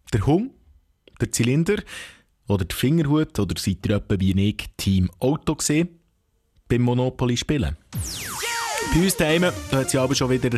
Der Hund, der Zylinder oder der Fingerhut oder seid ihr etwa wie ich Team Auto gesehen beim Monopoly spielen? Bei uns daheim hat es ja aber schon wieder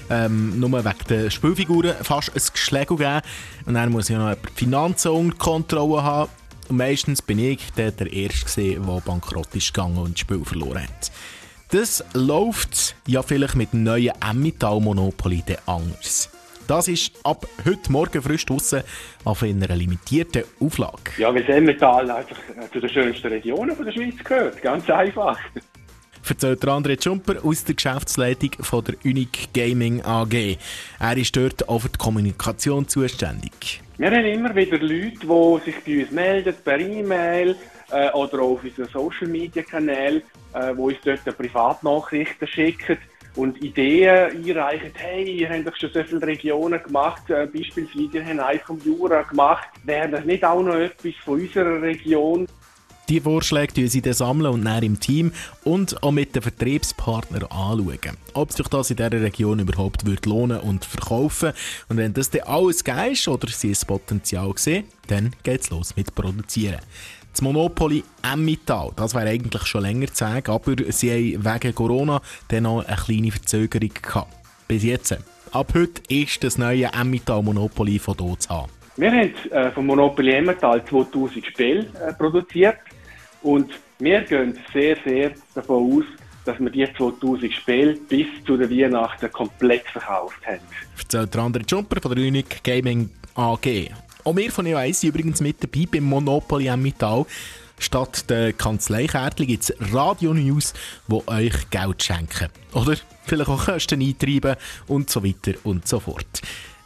nur wegen der Spielfiguren fast ein Geschläge gegeben. Und dann muss ja noch jemand die Finanzen unter Kontrolle haben. Und meistens bin ich der Erste, der bankrott ist gegangen und das Spiel verloren hat. Das läuft ja vielleicht mit dem neuen Emmental Monopoly anders. Das ist ab heute Morgen frisch draussen auf einer limitierten Auflage. Ja, weil das Emmental einfach zu den schönsten Regionen der Schweiz gehört. Ganz einfach. Erzählt André Tschumper aus der Geschäftsleitung von der Unique Gaming AG. Er ist dort auch für die Kommunikation zuständig. Wir haben immer wieder Leute, die sich bei uns melden, per E-Mail oder auf unseren Social-Media-Kanälen, die uns dort Privatnachrichten schicken und Ideen einreichen. Hey, ihr habt doch schon so viele Regionen gemacht, beispielsweise ihr habt eins vom Jura gemacht. Wäre das nicht auch noch etwas von unserer Region? Die Vorschläge sammeln sie dann sammeln und dann im Team und auch mit den Vertriebspartnern anschauen, ob sich das in dieser Region überhaupt lohnen und verkaufen. Und wenn das dann alles geil ist oder sie ein Potenzial sehen, dann geht's los mit Produzieren. Das Monopoly Emmental, das wäre eigentlich schon länger zu sagen, aber sie haben wegen Corona dann noch eine kleine Verzögerung gehabt. Bis jetzt. Ab heute ist das neue Emmental Monopoly von hier zu haben. Wir haben vom Monopoly Emmental 2000 Spiele produziert und wir gehen sehr, sehr davon aus, dass wir die 2000 Spiele bis zu der Weihnachten komplett verkauft haben. Erzählt der André Tschumper von der Unique Gaming AG. Auch wir von EO1 sind übrigens mit dabei beim Monopoly Emmental. Statt der Kanzleikärtchen gibt es Radio-News, die euch Geld schenken. Oder vielleicht auch Kosten eintreiben und so weiter und so fort.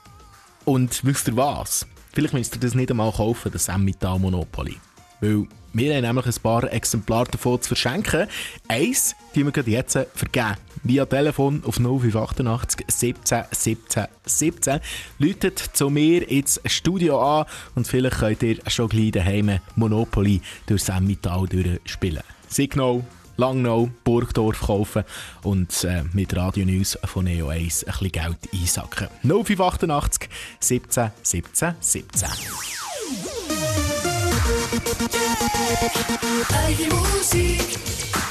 Und wisst ihr was? Vielleicht müsst ihr das nicht einmal kaufen, das Emmental Monopoly. Weil wir haben nämlich ein paar Exemplare davon zu verschenken. Eins die wir gerade jetzt vergeben. Via Telefon auf 0588 17 17 17. Läutet zu mir ins Studio an und vielleicht könnt ihr schon gleich daheim Monopoly durchs Emmental durchspielen. Signal, Langnau, Burgdorf kaufen und mit Radio News von EO1 ein bisschen Geld einsacken. 0588 17 17 17. Eigen Musik.